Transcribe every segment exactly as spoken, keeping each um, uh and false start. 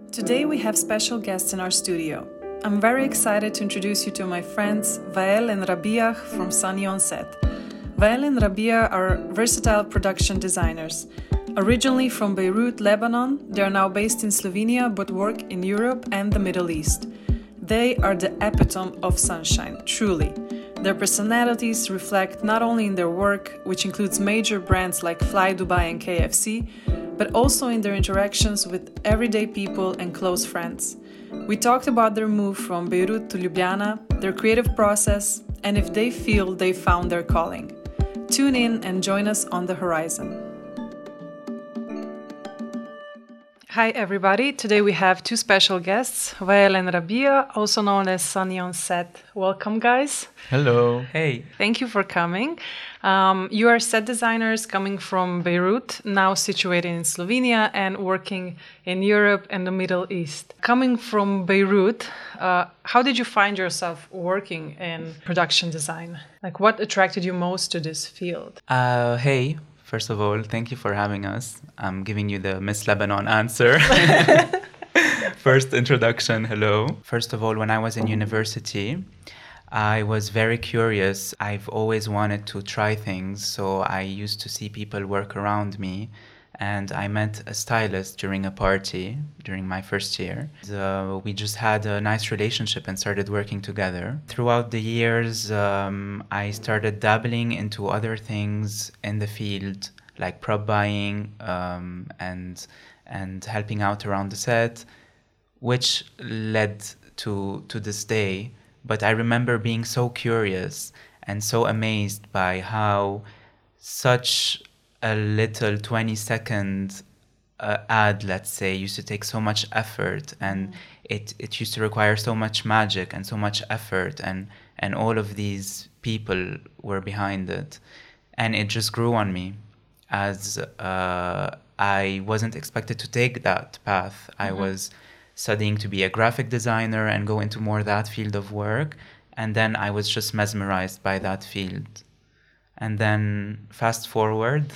Today we have special guests in our studio. I'm very excited to introduce you to my friends Wael and Rabia from Sunny on Set. Wael and Rabia are versatile production designers. Originally from Beirut, Lebanon, they are now based in Slovenia but work in Europe and the Middle East. They are the epitome of sunshine, truly. Their personalities reflect not only in their work, which includes major brands like Fly Dubai and K F C, but also in their interactions with everyday people and close friends. We talked about their move from Beirut to Ljubljana, their creative process, and if they feel they found their calling. Tune in and join us on the horizon. Hi everybody, today we have two special guests, Wael and Rabia, also known as Sunny on Set. Welcome guys. Hello. Hey. Thank you for coming. Um, you are set designers coming from Beirut, now situated in Slovenia and working in Europe and the Middle East. Coming from Beirut, uh, how did you find yourself working in production design? Like what attracted you most to this field? Uh, hey. First of all, thank you for having us. I'm giving you the Miss Lebanon answer. First introduction, hello. First of all, when I was in university, I was very curious. I've always wanted to try things, so I used to see people work around me. And I met a stylist during a party during my first year. Uh, we just had a nice relationship and started working together. Throughout the years, um, I started dabbling into other things in the field, like prop buying um, and and helping out around the set, which led to to this day. But I remember being so curious and so amazed by how such a little twenty second uh, ad, let's say, used to take so much effort, and it, it used to require so much magic and so much effort, and, and all of these people were behind it. And it just grew on me as uh, I wasn't expected to take that path. Mm-hmm. I was studying to be a graphic designer and go into more that field of work, and then I was just mesmerized by that field. And then fast forward,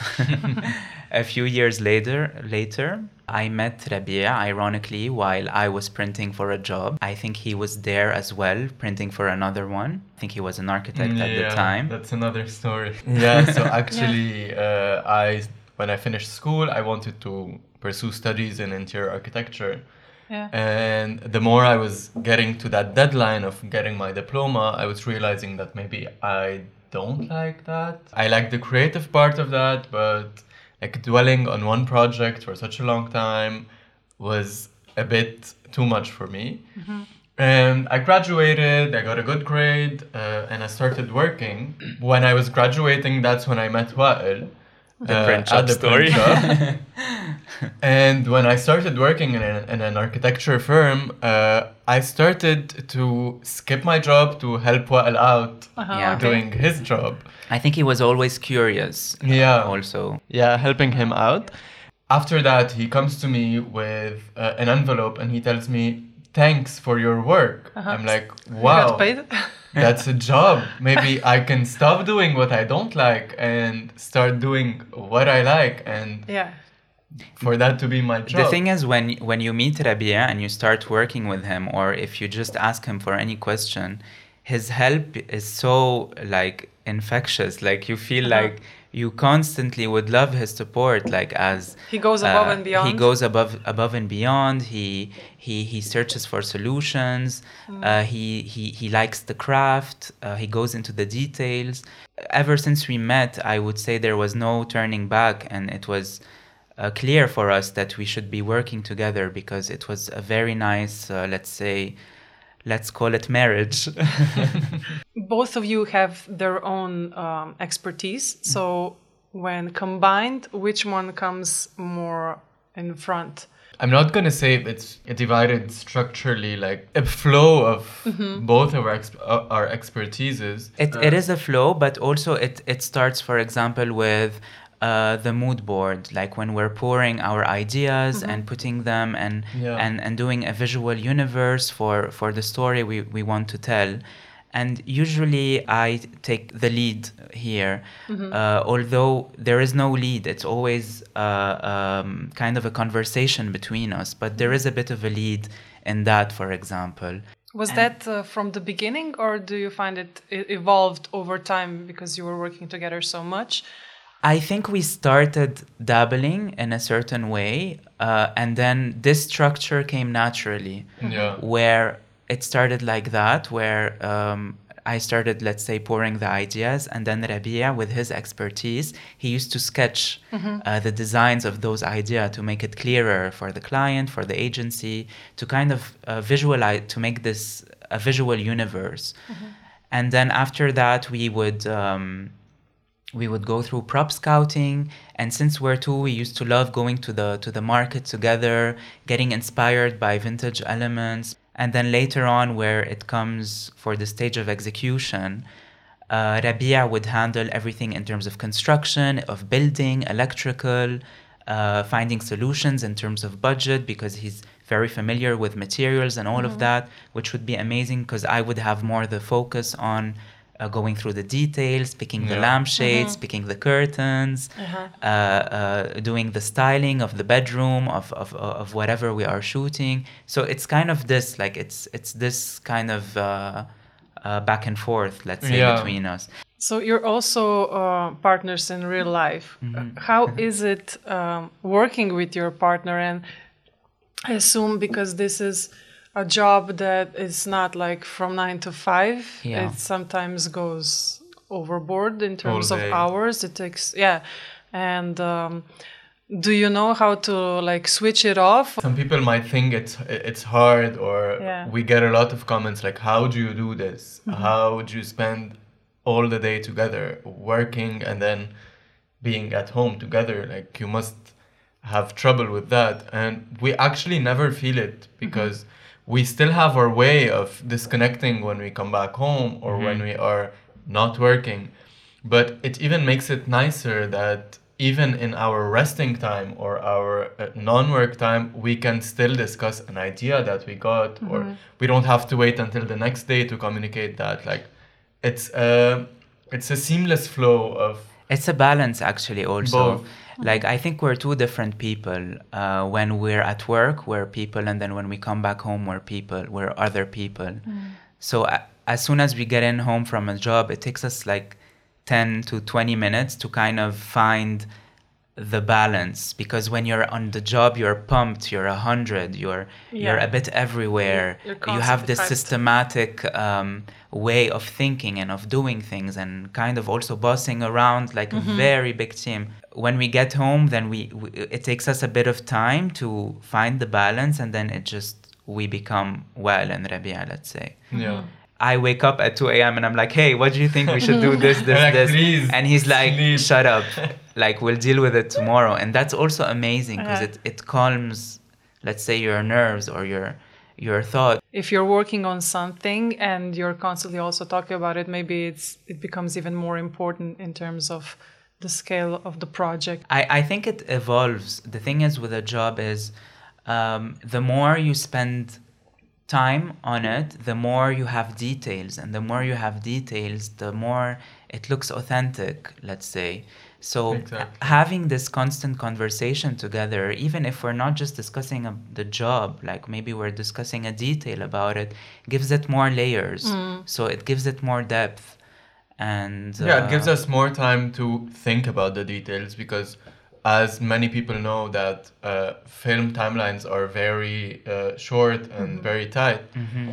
a few years later, later, I met Rabia, ironically, while I was printing for a job. I think he was there as well, printing for another one. I think he was an architect yeah, at the time. That's another story. Yeah, so actually, yeah. uh, I when I finished school, I wanted to pursue studies in interior architecture. Yeah. And the more I was getting to that deadline of getting my diploma, I was realizing that maybe I don't like that. I like the creative part of that, but like dwelling on one project for such a long time was a bit too much for me. Mm-hmm. And I graduated, I got a good grade, uh, and I started working. When I was graduating, that's when I met Wael. The uh, print shop story. Print And when I started working in, a, in an architecture firm, uh, I started to skip my job to help Wael out uh-huh, yeah. doing okay. his job. I think he was always curious. Yeah. Uh, also. Yeah, helping him out. After that, he comes to me with uh, an envelope and he tells me, "Thanks for your work." Uh-huh. I'm like, wow. You got paid? That's a job. Maybe I can stop doing what I don't like and start doing what I like, and yeah. for that to be my job. The thing is, when when you meet Rabia and you start working with him, or if you just ask him for any question, his help is so like infectious. Like you feel uh-huh. like you constantly would love his support. Like as he goes above uh, and beyond. He goes above above and beyond. He he he searches for solutions. Mm. Uh, he he he likes the craft. Uh, he goes into the details. Ever since we met, I would say there was no turning back, and it was uh, clear for us that we should be working together because it was a very nice, uh, let's say, let's call it marriage. Both of you have their own um, expertise. So when combined, which one comes more in front? I'm not going to say it's divided structurally, like a flow of mm-hmm. both of our, exp- uh, our expertises. It, uh, it is a flow, but also it, it starts, for example, with uh, the mood board, like when we're pouring our ideas mm-hmm. and putting them and, yeah. and, and doing a visual universe for, for the story we, we want to tell. And usually I take the lead here, Mm-hmm. uh, although there is no lead. It's always uh, um, kind of a conversation between us, but there is a bit of a lead in that, for example. Was And- that uh, from the beginning, or do you find it e- evolved over time because you were working together so much? I think we started dabbling in a certain way, uh, and then this structure came naturally, Yeah. where it started like that, where um, I started, let's say, pouring the ideas, and then Rabia, with his expertise, he used to sketch uh, the designs of those ideas to make it clearer for the client, for the agency, to kind of uh, visualize, to make this a visual universe. And then after that, we would... Um, we would go through prop scouting, and since we're two, we used to love going to the to the market together, getting inspired by vintage elements. And then later on, where it comes for the stage of execution, uh, Rabia would handle everything in terms of construction, of building, electrical, uh, finding solutions in terms of budget, because he's very familiar with materials and all of that, which would be amazing because I would have more the focus on Uh, going through the details, picking the Yeah. lampshades, picking the curtains, Uh-huh. uh, uh, doing the styling of the bedroom, of, of, of whatever we are shooting. So it's kind of this, like it's it's this kind of uh, uh, back and forth, let's say, Yeah. between us. So you're also uh, partners in real life. Uh, how is it um, working with your partner? And I assume because this is a job that is not like from nine to five, Yeah. it sometimes goes overboard in terms All of day. hours. It takes, yeah. And um, do you know how to like switch it off? Some people might think it's it's hard, or Yeah. we get a lot of comments like, "How do you do this? How do you spend all the day together working and then being at home together? Like you must have trouble with that." And we actually never feel it because we still have our way of disconnecting when we come back home or when we are not working. But it even makes it nicer that even in our resting time or our uh, non-work time, we can still discuss an idea that we got, or we don't have to wait until the next day to communicate that. Like it's a, it's a seamless flow of It's a balance, actually, also. Both. Like, I think we're two different people. Uh, when we're at work, we're people, and then when we come back home, we're people, we're other people. So uh, as soon as we get in home from a job, it takes us like ten to twenty minutes to kind of find the balance, because when you're on the job, you're pumped, you're a hundred, you're you're Yeah. a bit everywhere. You're You have constantly this hyped. systematic um, way of thinking and of doing things, and kind of also bossing around like a very big team. When we get home, then we, we it takes us a bit of time to find the balance, and then it just we become well and Rabia, let's say. yeah. I wake up at two a.m. and I'm like, hey, what do you think we should do this, this, Like, this? please, And he's like, sleep. shut up. Like, we'll deal with it tomorrow. And that's also amazing because Uh-huh. it, it calms, let's say, your nerves or your your thought. If you're working on something and you're constantly also talking about it, maybe it's it becomes even more important in terms of the scale of the project. I, I think it evolves. The thing is with a job is um, the more you spend time on it, the more you have details, and the more you have details, the more it looks authentic, let's say. So Exactly. having this constant conversation together, even if we're not just discussing a, the job, like maybe we're discussing a detail about it, gives it more layers. So it gives it more depth. And Yeah, it gives uh, us more time to think about the details, because as many people know that uh, film timelines are very uh, short and very tight.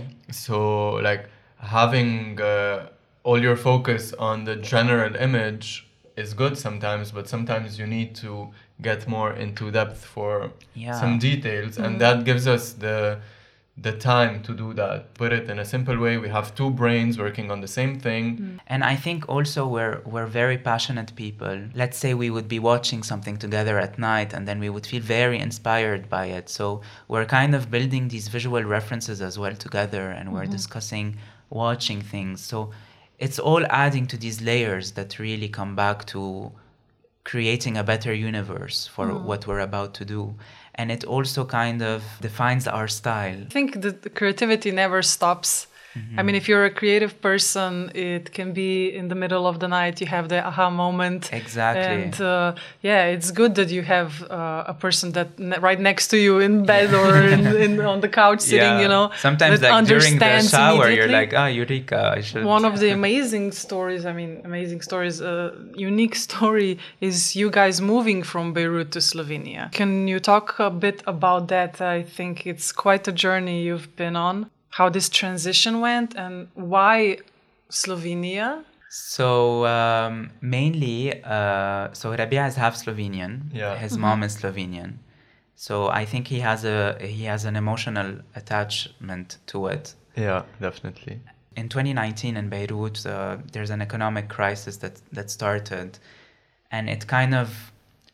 So like having uh, all your focus on the general image is good sometimes, but sometimes you need to get more into depth for Yeah. some details, and that gives us the the time to do that. Put it in a simple way, we have two brains working on the same thing. And I think also we're we're very passionate people. Let's say we would be watching something together at night, and then we would feel very inspired by it. So we're kind of building these visual references as well together, and we're discussing watching things. So it's all adding to these layers that really come back to creating a better universe for what we're about to do. And it also kind of defines our style. I think that the creativity never stops I mean, if you're a creative person, it can be in the middle of the night, you have the aha moment. Exactly. And uh, yeah, it's good that you have uh, a person that ne- right next to you in bed or in, in, on the couch sitting, Yeah. you know. Sometimes that like during the understands shower, you're immediately. like, ah, Eureka, I should. One of the amazing stories, I mean, amazing stories, uh, unique story is you guys moving from Beirut to Slovenia. Can you talk a bit about that? I think it's quite a journey you've been on. How this transition went and why Slovenia? So um, mainly, uh, so Rabia is half Slovenian. Yeah. His mom is Slovenian. So I think he has a he has an emotional attachment to it. Yeah, definitely. In twenty nineteen in Beirut, uh, there's an economic crisis that that started, and it kind of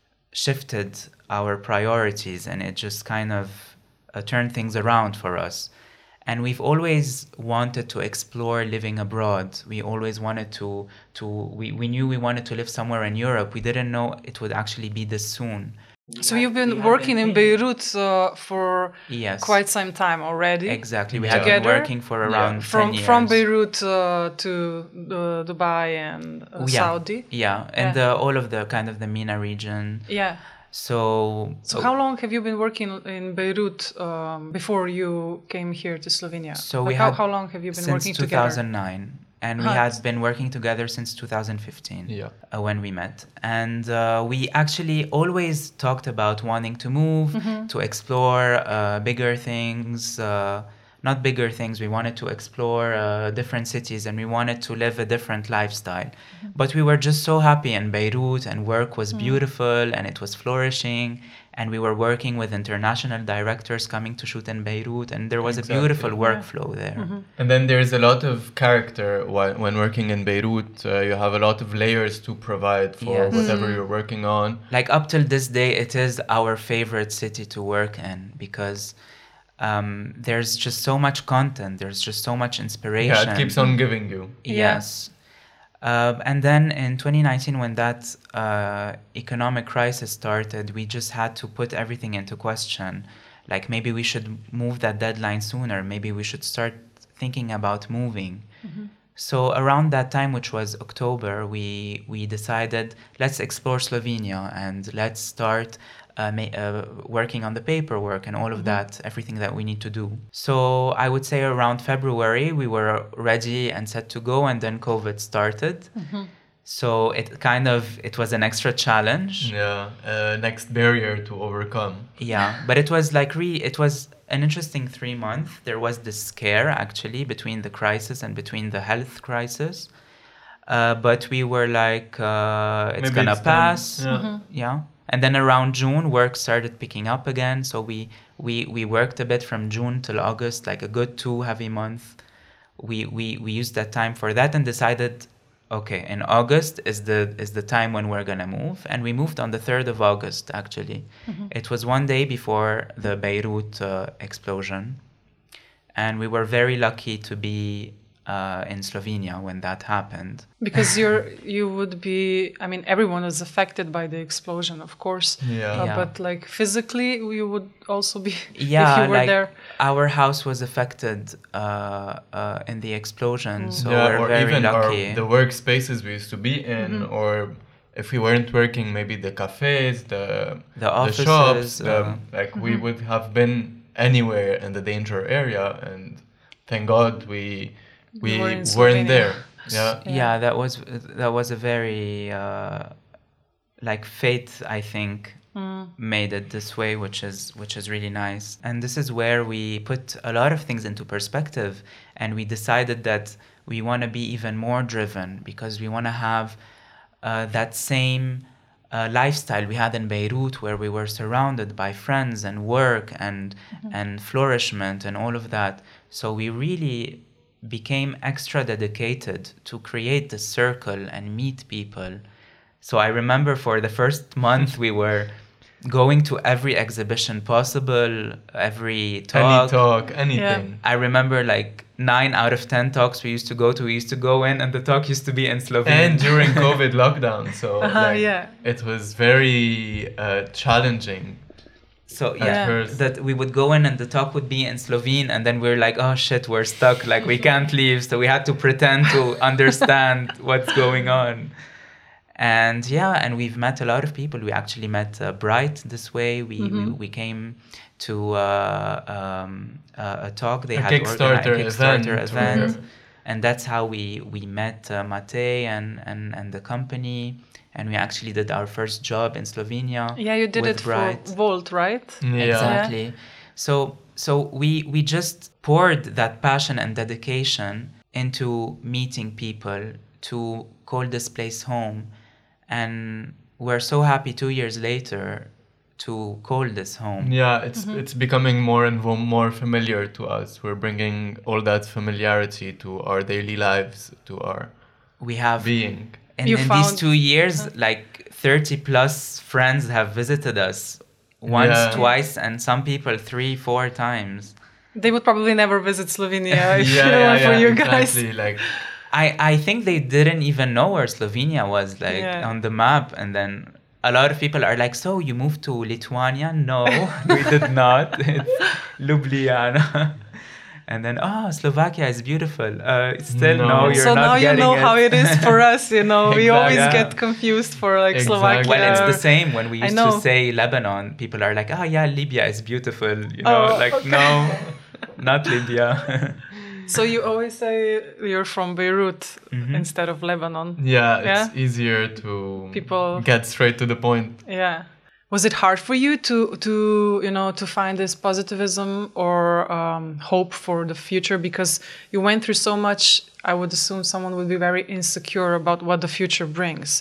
shifted our priorities, and it just kind of uh, turned things around for us. And we've always wanted to explore living abroad. We always wanted to, to we, we knew we wanted to live somewhere in Europe. We didn't know it would actually be this soon. So you've been working in Beirut uh, for Yes. quite some time already. Exactly. We Yeah. have been Together? working for around From ten years. from Beirut uh, to uh, Dubai and uh, Oh, yeah. Saudi. Yeah, and Yeah. The, all of the kind of the MENA region. Yeah. So, So how long have you been working in Beirut um, before you came here to Slovenia? So Like we how, had how long have you been since working two thousand nine, together? and we Huh. had been working together since two thousand fifteen. Yeah. Uh, when we met, and uh, we actually always talked about wanting to move, Mm-hmm. to explore uh, bigger things. Uh, not bigger things. We wanted to explore uh, different cities, and we wanted to live a different lifestyle. Mm-hmm. But we were just so happy in Beirut, and work was Mm. beautiful, and it was flourishing. And we were working with international directors coming to shoot in Beirut, and there was Exactly. a beautiful Yeah. workflow there. Mm-hmm. And then there's a lot of character whi- when working in Beirut. Uh, you have a lot of layers to provide for Yes. whatever you're working on. Like up till this day, it is our favorite city to work in because um, there's just so much content. There's just so much inspiration. Yeah, it keeps on giving you. Yeah. Yes. Uh, and then in twenty nineteen, when that uh, economic crisis started, we just had to put everything into question. Like maybe we should move that deadline sooner. Maybe we should start thinking about moving. Mm-hmm. So around that time, which was October, we we decided let's explore Slovenia and let's start uh, ma- uh, working on the paperwork and all of that, everything that we need to do. So I would say around February, we were ready and set to go, and then COVID started. Mm-hmm. So it kind of, it was an extra challenge. Yeah, uh, next barrier to overcome. Yeah, but it was like re it was an interesting three months. There was this scare actually between the crisis and between the health crisis. Uh, but we were like, uh, it's Maybe gonna it's time. pass. Yeah. Mm-hmm. Yeah. And then around June, work started picking up again. So we, we, we worked a bit from June till August, like a good two heavy months. We, we, we used that time for that and decided, okay, in August is the is the time when we're gonna move, and we moved on the third of August. Actually, Mm-hmm. it was one day before the Beirut uh, explosion, and we were very lucky to be uh, in Slovenia when that happened. Because you're you would be, I mean, everyone was affected by the explosion, of course. Yeah. Uh, Yeah. But like physically, you would also be Yeah, if you were like there. our house was affected uh, uh, in the explosion, so yeah, we're or very even lucky. Our, the workspaces we used to be in, or if we weren't working, maybe the cafes, the The offices, shops, the, uh, like we would have been anywhere in the danger area, and thank God we we were in weren't Slovenia. there. Yeah. yeah, that was that was a very uh, like fate, I think, Mm. made it this way, which is which is really nice. And this is where we put a lot of things into perspective, and we decided that we want to be even more driven because we want to have uh, that same uh, lifestyle we had in Beirut, where we were surrounded by friends and work and and flourishment and all of that. So we really became extra dedicated to create the circle and meet people. So I remember for the first month we were going to every exhibition possible, every talk. Any talk, anything. I remember like nine out of ten talks we used to go to, we used to go in and the talk used to be in Slovenian. And during COVID lockdown, so Uh-huh, like, yeah. it was very uh, challenging So At yeah, first. that we would go in and the talk would be in Slovene, and then we're like, oh shit, we're stuck, like we can't leave. So we had to pretend to understand what's going on. And yeah, and we've met a lot of people. We actually met uh, Bright this way. We, Mm-hmm. we we came to uh, um, uh, a talk they A had Kickstarter organized, a Kickstarter event. event, Mhm. and that's how we we met uh, Matej and, and and the company, and we actually did our first job in Slovenia. Yeah, you did with it Bright. for Volt, right? Yeah. Exactly. So so we we just poured that passion and dedication into meeting people to call this place home, and we're so happy two years later to call this home. Yeah, it's Mm-hmm. it's becoming more and wo- more familiar to us. We're bringing all that familiarity to our daily lives, to our We have being. in, You in these found- two years like thirty plus friends have visited us once, Yeah. twice, and some people three, four times. They would probably never visit Slovenia if yeah, it yeah, weren't for yeah, you exactly. guys. Like, I, I think they didn't even know where Slovenia was, like Yeah. on the map. And then a lot of people are like, so you moved to Lithuania? No, we did not. It's Ljubljana. And then, oh, Slovakia is beautiful. Uh, still, no, No. you're So not now you getting know it. how it is for us, you know. We Exactly. always Yeah. get confused for like Exactly. Slovakia. Well, it's or- the same when we I used know. to say Lebanon. People are like, oh, yeah, Libya is beautiful. You know, Oh, like, okay. no, not Libya. So you always say you're from Beirut Mhm. instead of Lebanon. yeah, it's Yeah? easier to People- get straight to the point. Yeah. Was it hard for you to to you know to find this positivism or um, hope for the future, because you went through so much? I would assume someone would be very insecure about what the future brings.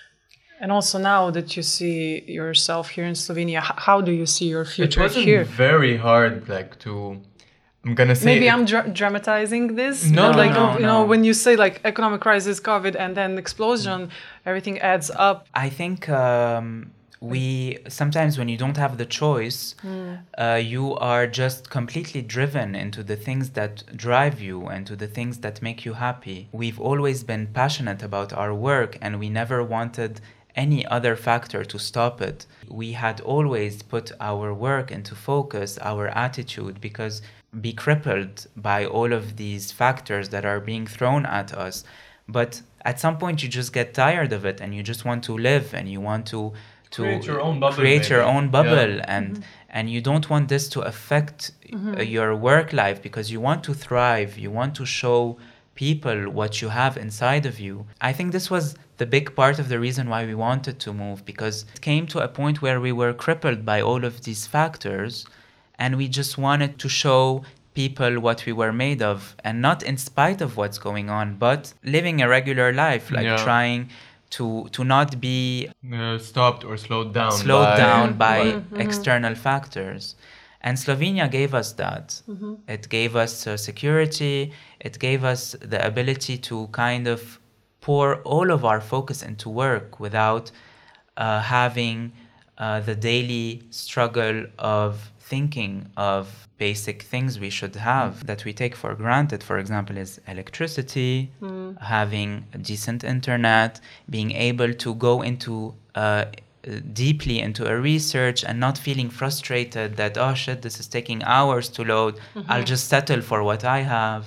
And also now that you see yourself here in Slovenia, h- how do you see your It future wasn't here? very hard, like to. I'm gonna say. Maybe it- I'm dra- dramatizing this. No, but no, like no, you know no. when you say like economic crisis, COVID, and then explosion, everything adds up. I think um, we sometimes when you don't have the choice, uh, you are just completely driven into the things that drive you and to the things that make you happy. We've always been passionate about our work, and we never wanted any other factor to stop it. We had always put our work into focus, our attitude, because be crippled by all of these factors that are being thrown at us. But at some point you just get tired of it, and you just want to live, and you want to to Create your own bubble, create your maybe. own bubble, Yeah. and and you don't want this to affect uh, your work life, because you want to thrive, you want to show people what you have inside of you. I think this was the big part of the reason why we wanted to move, because it came to a point where we were crippled by all of these factors, and we just wanted to show people what we were made of, and not in spite of what's going on, but living a regular life, like Yeah. trying to to not be Uh, stopped or slowed down. slowed by, down by Mm-hmm. external factors. And Slovenia gave us that. It gave us uh, security. It gave us the ability to kind of pour all of our focus into work without uh, having uh, the daily struggle of thinking of basic things we should have that we take for granted. For example, is electricity, having a decent internet, being able to go into uh, deeply into a research and not feeling frustrated that, oh shit, this is taking hours to load. I'll just settle for what I have.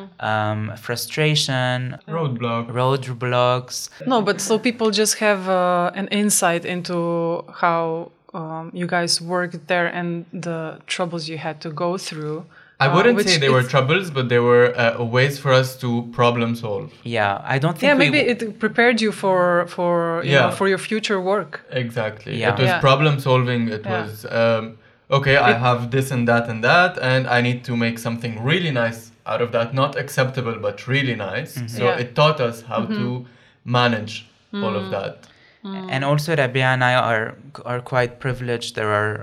Um, frustration, Roadblock. roadblocks. No, but so people just have uh, an insight into how um, you guys worked there and the troubles you had to go through. I uh, wouldn't which say they were it's- troubles, but they were uh, ways for us to problem solve. Yeah, I don't think Yeah, we maybe it prepared you for for you Yeah. know for your future work. Exactly. Yeah. It was Yeah. problem solving. It Yeah. was um, okay. I have this and that and that, and I need to make something really nice out of that. Not acceptable, but really nice. So Yeah. it taught us how to manage all of that. And also Rabia and I are are quite privileged. There are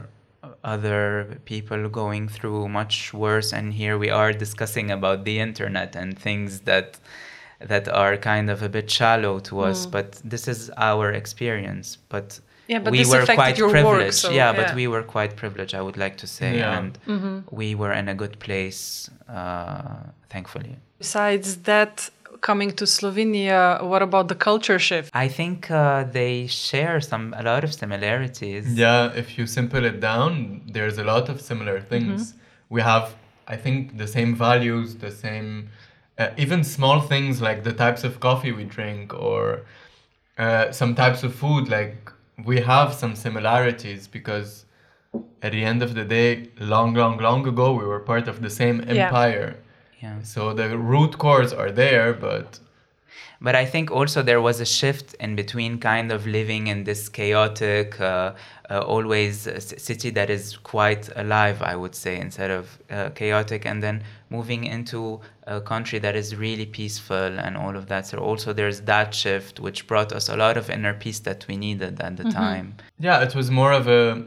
other people going through much worse, and here we are discussing about the internet and things that that are kind of a bit shallow to us. But this is our experience. But Yeah, but we this were affected quite your work, privileged. so, yeah, yeah. but we were quite privileged, I would like to say, Yeah. and we were in a good place, uh, thankfully. Besides that, coming to Slovenia, what about the culture shift? I think uh, they share some a lot of similarities. Yeah, if you simple it down, there's a lot of similar things. Mm-hmm. We have, I think, the same values, the same, uh, even small things like the types of coffee we drink or uh, some types of food. Like we have some similarities because at the end of the day, long, long, long ago, we were part of the same empire. Yeah. Yeah. So the root cores are there, but... But I think also there was a shift in between kind of living in this chaotic, uh, uh, always a city that is quite alive, I would say, instead of uh, chaotic, and then moving into a country that is really peaceful and all of that. So also there's that shift, which brought us a lot of inner peace that we needed at the mm-hmm. time. Yeah, it was more of a...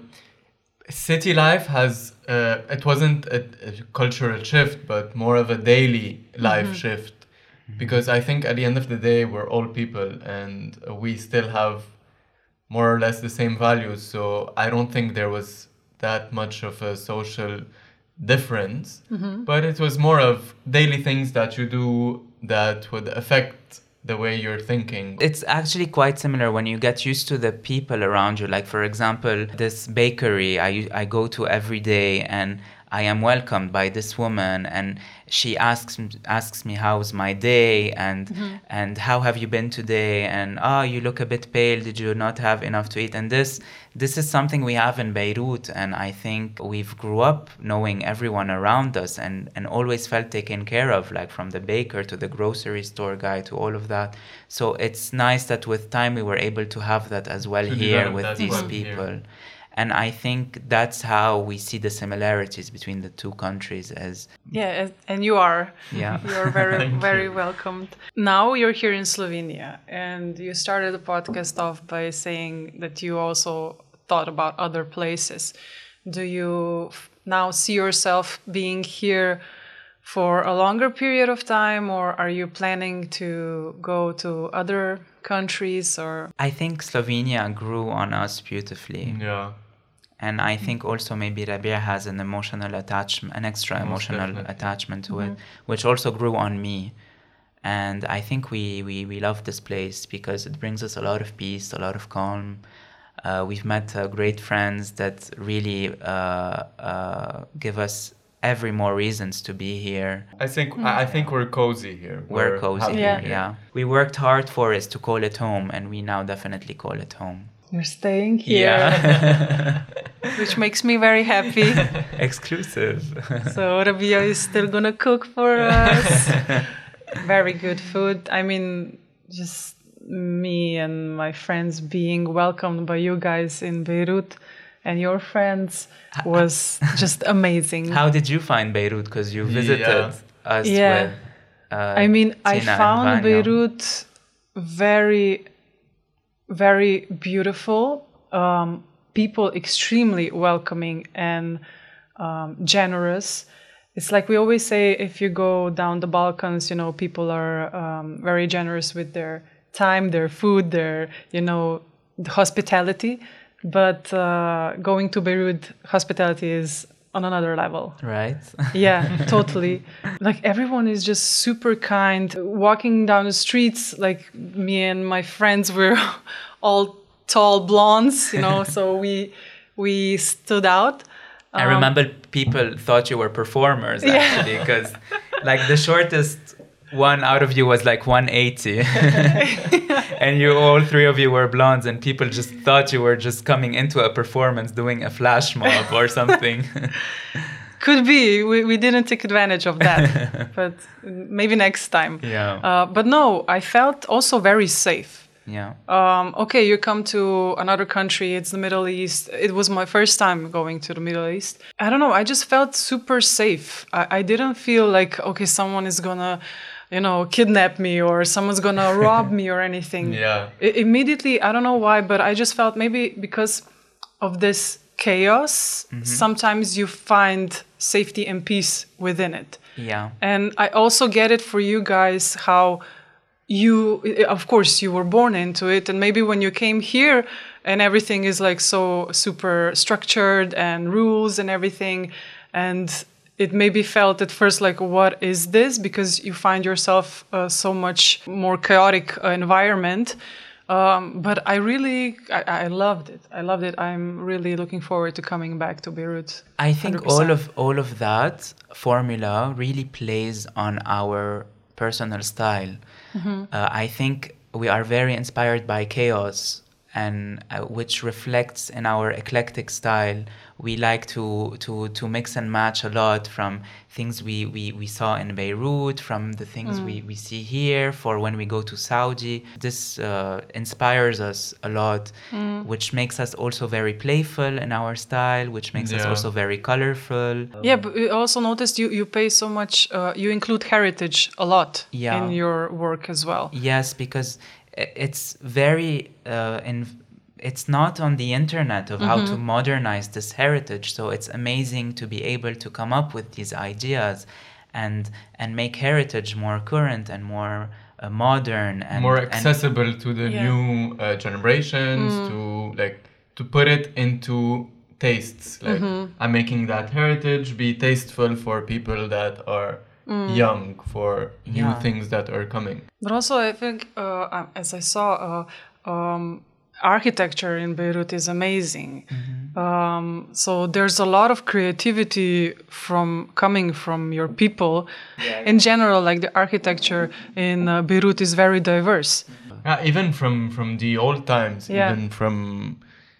City life has, uh, it wasn't a, a cultural shift, but more of a daily life mm-hmm. shift. Because I think at the end of the day, we're all people and we still have more or less the same values. So I don't think there was that much of a social difference, mm-hmm. but it was more of daily things that you do that would affect the way you're thinking. It's actually quite similar when you get used to the people around you. Like, for example, this bakery I, I go to every day, and I am welcomed by this woman, and she asks asks me how's my day, and mm-hmm. and how have you been today, and oh, you look a bit pale, did you not have enough to eat? And this this is something we have in Beirut, and I think we've grew up knowing everyone around us and and always felt taken care of, like from the baker to the grocery store guy to all of that. So it's nice that with time we were able to have that as well to here with these well people. Here. And I think that's how we see the similarities between the two countries as... Yeah, and you are. Yeah. You're very, very you. welcomed. Now you're here in Slovenia, and you started the podcast off by saying that you also thought about other places. Do you now see yourself being here for a longer period of time, or are you planning to go to other countries? Or I think Slovenia grew on us beautifully. Yeah. And I think also maybe Rabia has an emotional attachment, an extra Most emotional definitely. attachment to mm-hmm. it, which also grew on me. And I think we, we, we love this place because it brings us a lot of peace, a lot of calm. Uh, we've met uh, great friends that really uh, uh, give us every more reasons to be here. I think mm. I think we're cozy here. We're, we're cozy here, yeah. yeah. We worked hard for it to call it home, and we now definitely call it home. You're staying here. Yeah. Which makes me very happy. Exclusive. So Rabia is still gonna cook for us. Very good food. I mean, just me and my friends being welcomed by you guys in Beirut and your friends was just amazing. How did you find Beirut? Because you visited yeah. us yeah. with uh, I mean, Tina I found Beirut very, very beautiful. Um, people extremely welcoming and um, generous. It's like we always say, if you go down the Balkans, you know, people are um, very generous with their time, their food, their, you know, hospitality. But uh, going to Beirut, hospitality is on another level. Right. Yeah, totally. Like everyone is just super kind. Walking down the streets, like me and my friends were all tall blondes, you know, so we we stood out. I um, remember people thought you were performers actually, because yeah. like the shortest one out of you was like one eighty. And you, all three of you were blondes, and people just thought you were just coming into a performance, doing a flash mob or something. Could be. We we didn't take advantage of that, but maybe next time. Yeah. Uh, but no, I felt also very safe. Yeah. Um, okay, you come to another country, it's the Middle East. It was my first time going to the Middle East. I don't know, I just felt super safe. I, I didn't feel like, okay, someone is gonna, you know, kidnap me or someone's gonna rob me or anything. Yeah. I, immediately, I don't know why, but I just felt maybe because of this chaos, mm-hmm. sometimes you find safety and peace within it. Yeah. And I also get it for you guys how you, of course, you were born into it. And maybe when you came here and everything is like so super structured and rules and everything, and it maybe felt at first like, what is this? Because you find yourself uh, so much more chaotic uh, environment. Um, but I really, I, I loved it. I loved it. I'm really looking forward to coming back to Beirut. I think one hundred percent. all of all of that formula really plays on our personal style. Mm-hmm. Uh, I think we are very inspired by chaos, and uh, which reflects in our eclectic style. We like to to to mix and match a lot from things we, we, we saw in Beirut, from the things mm. we, we see here, for when we go to Saudi. This uh, inspires us a lot, mm. which makes us also very playful in our style, which makes yeah. us also very colorful. Yeah, but we also noticed you, you pay so much, uh, you include heritage a lot yeah. in your work as well. Yes, because it's very uh, in it's not on the internet of mm-hmm. how to modernize this heritage, so it's amazing to be able to come up with these ideas and and make heritage more current and more uh, modern and more accessible and, to the yeah. new uh, generations, mm. to like to put it into tastes. Like mm-hmm. I'm making that heritage be tasteful for people that are Mm. young, for new yeah. things that are coming. But also, I think, uh, as I saw, uh, um, architecture in Beirut is amazing. Mm-hmm. Um, so there's a lot of creativity from coming from your people. Yeah. In general, like the architecture in uh, Beirut is very diverse. Yeah, even from, from the old times, yeah. even from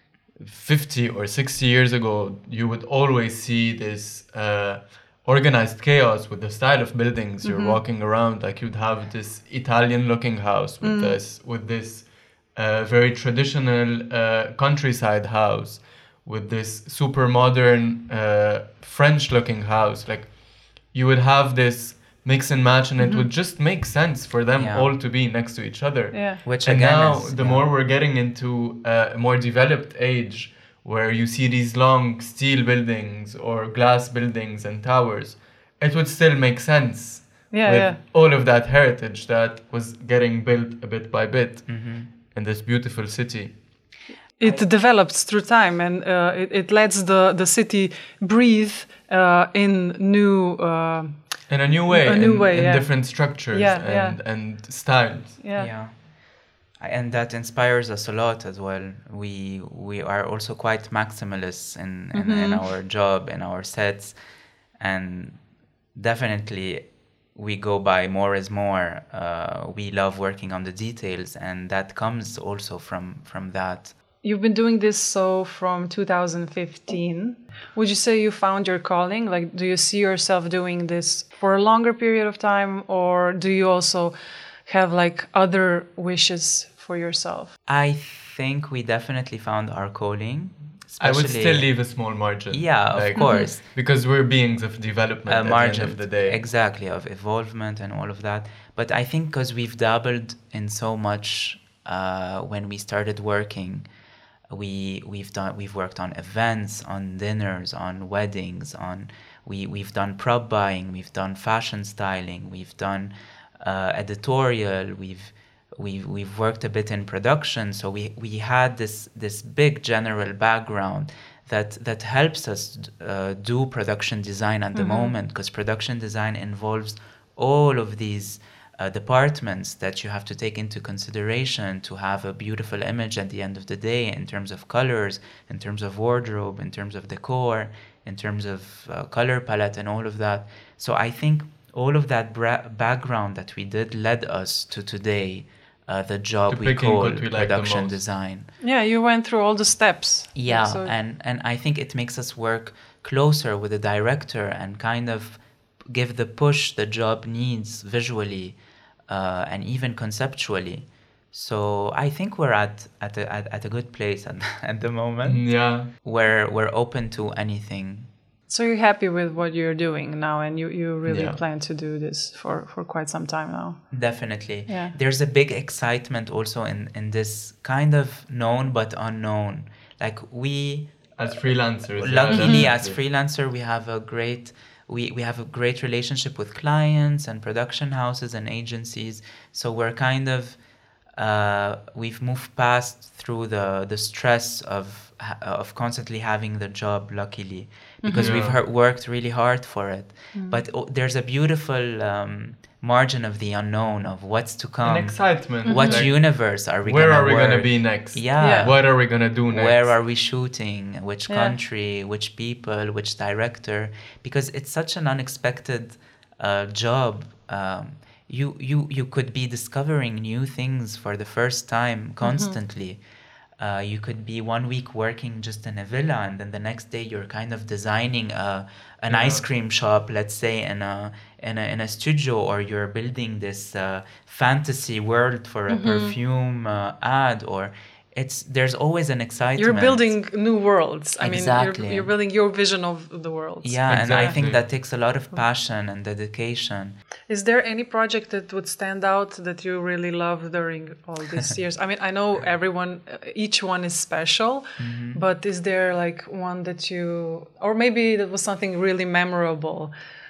fifty or sixty years ago, you would always see this uh, organized chaos with the style of buildings. You're mm-hmm. walking around, like you'd have this Italian-looking house with mm. this with this uh, very traditional uh, countryside house, with this super modern uh, French-looking house. Like you would have this mix and match, and mm-hmm. it would just make sense for them yeah. all to be next to each other. Yeah. Which and again now, is, the yeah. more we're getting into a more developed age, where you see these long steel buildings or glass buildings and towers, it would still make sense yeah, with yeah. all of that heritage that was getting built a bit by bit mm-hmm. in this beautiful city. It I, develops through time, and uh, it, it lets the, the city breathe uh, in new... Uh, in a new way, a new in, way, in yeah. different structures yeah, and, yeah. and styles. Yeah. yeah. And that inspires us a lot as well. We we are also quite maximalists in, in, mm-hmm. in our job, in our sets. And definitely we go by more is more. Uh, we love working on the details, and that comes also from, from that. You've been doing this so from two thousand fifteen. Would you say you found your calling? Like, do you see yourself doing this for a longer period of time, or do you also have like other wishes for yourself? I think we definitely found our calling. I would still leave a small margin. Yeah, like, of course. Because we're beings of development a at margin, the end of the day. Exactly, of evolvement and all of that. But I think because we've dabbled in so much uh, when we started working, we we've done we've worked on events, on dinners, on weddings, on we we've done prop buying, we've done fashion styling, we've done uh, editorial, we've We've we've worked a bit in production, so we, we had this this big general background that that helps us uh, do production design at the mm-hmm. moment, because production design involves all of these uh, departments that you have to take into consideration to have a beautiful image at the end of the day, in terms of colors, in terms of wardrobe, in terms of decor, in terms of uh, color palette, and all of that. So I think all of that bra- background that we did led us to today. Uh, the job we call we production like design. Yeah, you went through all the steps. Yeah, so and, and I think it makes us work closer with the director and kind of give the push the job needs visually uh, and even conceptually. So I think we're at at a, at, at a good place at, at the moment. Yeah, where we're open to anything. So you're happy with what you're doing now, and you, you really yeah. plan to do this for, for quite some time now. Definitely. Yeah. There's a big excitement also in, in this kind of known but unknown. Like we... As freelancers. Luckily, yeah, as freelancer, we have a great... We, we have a great relationship with clients and production houses and agencies. So we're kind of uh, we've moved past through the the stress of of constantly having the job, luckily, because Mm-hmm. we've Yeah. her- worked really hard for it. Mm. But oh, there's a beautiful um, margin of the unknown of what's to come. An excitement. What like, universe are we where gonna are we gonna work? be next? Yeah. Yeah. What are we gonna do next? Where are we shooting? Which Yeah. country? Which people? Which director? Because it's such an unexpected uh, job. Um, you you you could be discovering new things for the first time constantly. Uh, you could be one week working just in a villa, and then the next day you're kind of designing a, an Yeah. ice cream shop, let's say, in a in a in a studio, or you're building this uh, fantasy world for a perfume uh, ad, or it's there's always an excitement. You're building new worlds. I mean, Exactly. you're, you're building your vision of the world. Yeah, and I think Exactly. that takes a lot of passion and dedication. Is there any project that would stand out that you really love during all these years? I mean, I know everyone, uh, each one is special, Mm-hmm. but is there like one that you, or maybe that was something really memorable?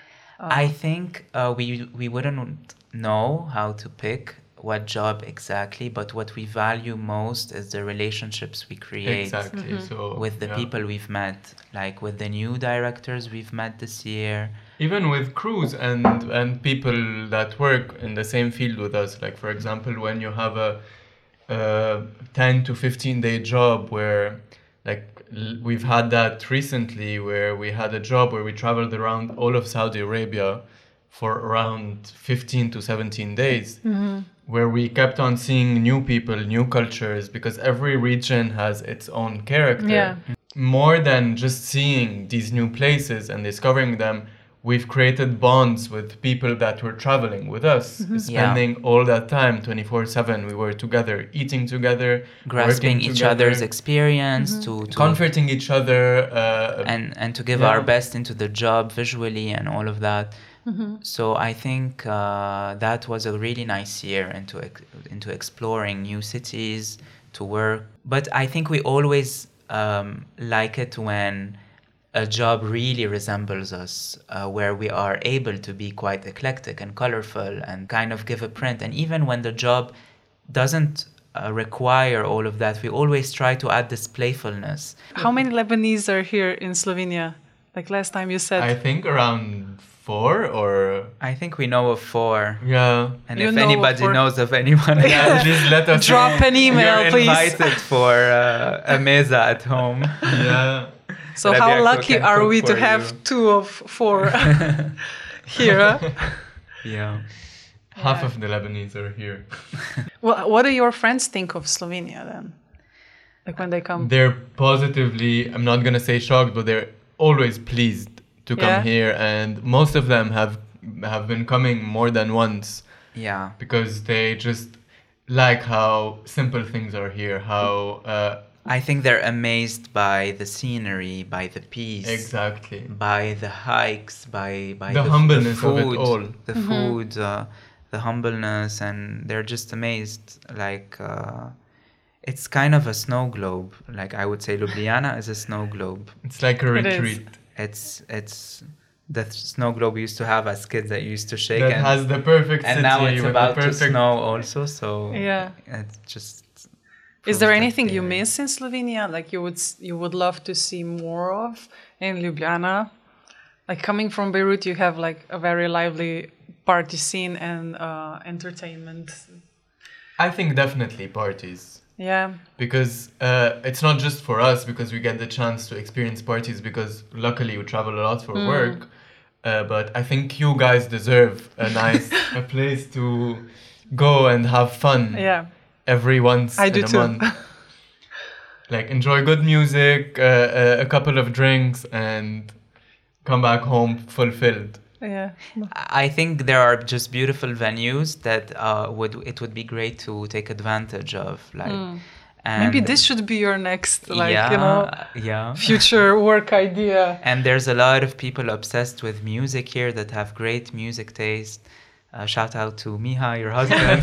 I think uh, we we wouldn't know how to pick what job exactly, but what we value most is the relationships we create Exactly. So with the yeah. people we've met, like with the new directors we've met this year. Even with crews and and people that work in the same field with us. Like for example, when you have a, a ten to fifteen day job where, like l- we've had that recently, where we had a job where we traveled around all of Saudi Arabia for around fifteen to seventeen days, where we kept on seeing new people, new cultures, because every region has its own character. Yeah. More than just seeing these new places and discovering them, we've created bonds with people that were traveling with us, spending all that time twenty-four seven. We were together, eating together, Grasping working each together, other's experience to, to comforting each other. Uh, and and to give Yeah. our best into the job visually and all of that. So I think uh, that was a really nice year into ex- into exploring new cities, to work. But I think we always um, like it when a job really resembles us, uh, where we are able to be quite eclectic and colorful and kind of give a print. And even when the job doesn't uh, require all of that, we always try to add this playfulness. How many Lebanese are here in Slovenia? Like last time you said. I think around four or I think we know of four. yeah. And You if know anybody for- knows of anyone, Yeah, please let us Drop an email, you're please. invited for uh, a meza at home. Yeah. So Rabia how cook lucky and are cook we to for have you. two of four here? huh? Yeah. Half Yeah. of the Lebanese are here. Well, what do your friends think of Slovenia then? Like when they come? They're positively, I'm not going to say shocked, but they're always pleased to come Yeah. here. And most of them have have been coming more than once Yeah. because they just like how simple things are here, how uh, I think they're amazed by the scenery, by the peace, exactly. by the hikes, by by The f- humbleness of it food, all. the food, uh, the humbleness, and they're just amazed. Like uh, it's kind of a snow globe. Like I would say, Ljubljana is a snow globe. It's like a It is. retreat It's it's the snow globe we used to have as kids that used to shake, that and, has the perfect and city now it's with about the to perfect snow also. So Yeah. it's just. Is proves there that anything you they- miss in Slovenia? Like you would s- you would love to see more of in Ljubljana? Like coming from Beirut, you have like a very lively party scene and uh, entertainment. I think definitely parties. Yeah. Because uh, it's not just for us, because we get the chance to experience parties because luckily we travel a lot for Mm. work. Uh, but I think you guys deserve a nice a place to go and have fun Yeah. every once I in do a too. month. Like enjoy good music, uh, uh, a couple of drinks, and come back home fulfilled. Yeah. I think there are just beautiful venues that uh, would it would be great to take advantage of. Like, and Maybe this should be your next, like, yeah, you know, yeah. future work idea. And there's a lot of people obsessed with music here that have great music taste. Uh, shout out to Miha, your husband.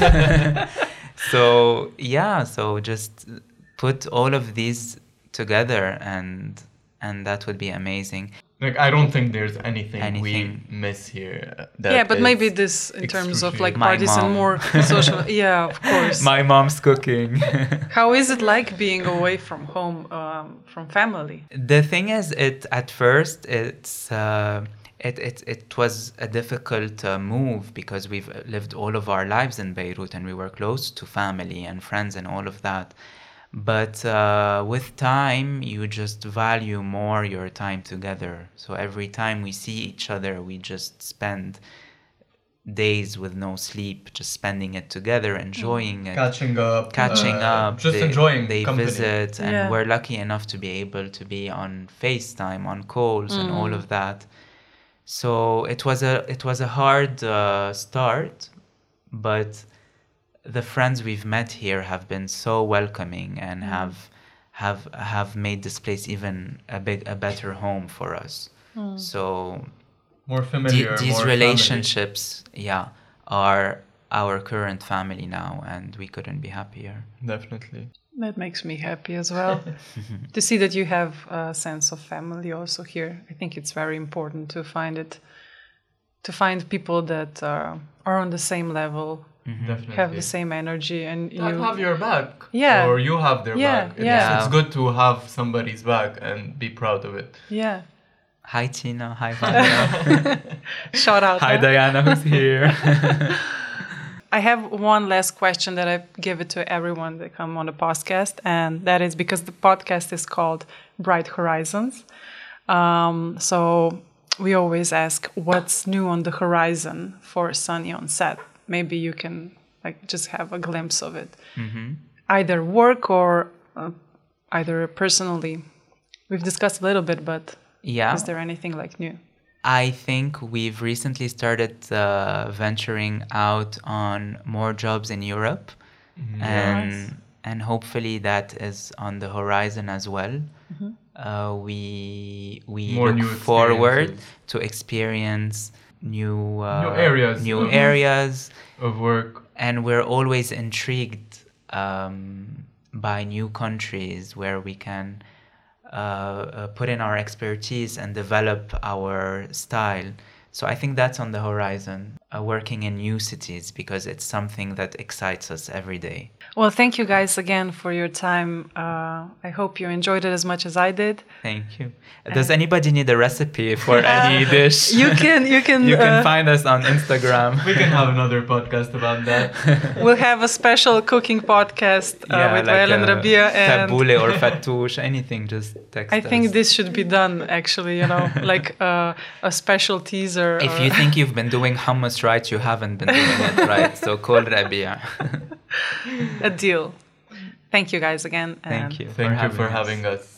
So yeah, so just put all of these together, and and that would be amazing. Like, I don't think there's anything, Anything. we miss here. That Yeah, but is maybe this in terms of like excruciating. My parties and mom. more social. Yeah, of course. My mom's cooking. How is it like being away from home, um, from family? The thing is, it at first it's uh, it, it it was a difficult uh, move because we've lived all of our lives in Beirut and we were close to family and friends and all of that. But uh, with time, you just value more your time together. So every time we see each other, we just spend days with no sleep, just spending it together, enjoying it. Catching up. Catching uh, up, Just they, enjoying they company. visit, and Yeah. we're lucky enough to be able to be on FaceTime, on calls, and all of that. So it was a it was a hard uh, start, but the friends we've met here have been so welcoming and have have have made this place even a bit a better home for us. So More the- familiar. these more relationships, yeah, are our current family now, and we couldn't be happier. Family. Definitely. That makes me happy as well. To see that you have a sense of family also here. I think it's very important to find it, to find people that uh, are on the same level, Definitely. have the same energy, and That you have your back. Yeah. Or you have their Yeah, back. It's, yeah. it's good to have somebody's back and be proud of it. yeah. Hi Tina, hi Vanya, Shout out. hi huh? Diana who's here. I have one last question that I give it to everyone that come on the podcast, and that is because the podcast is called Bright Horizons. Um, so we always ask, what's new on the horizon for Sunny on Set? Maybe you can like just have a glimpse of it, either work or uh, either personally. We've discussed a little bit, but Yeah. is there anything like new? I think we've recently started uh, venturing out on more jobs in Europe, and Nice. and hopefully that is on the horizon as well. Uh, we we More look new forward experiences. to experience new uh, New areas. new Mhm. areas, Of work. and we're always intrigued um, by new countries where we can uh, uh, put in our expertise and develop our style. So I think that's on the horizon, uh, working in new cities, because it's something that excites us every day. Well, thank you guys again for your time. Uh, I hope you enjoyed it as much as I did. Thank you. Does anybody need a recipe for any dish? You can, you can, You can uh, find us on Instagram. We can have another podcast about that. we'll have a special cooking podcast uh, with Wael and a Rabia, and tabbouleh or fattoush, anything, just text I think us. this should be done actually, you know, like uh, a special teaser. If or- you think you've been doing hummus right, you haven't been doing it right. So call Rabia. a deal. Thank you guys again. and Thank you. Thank you for us. having us.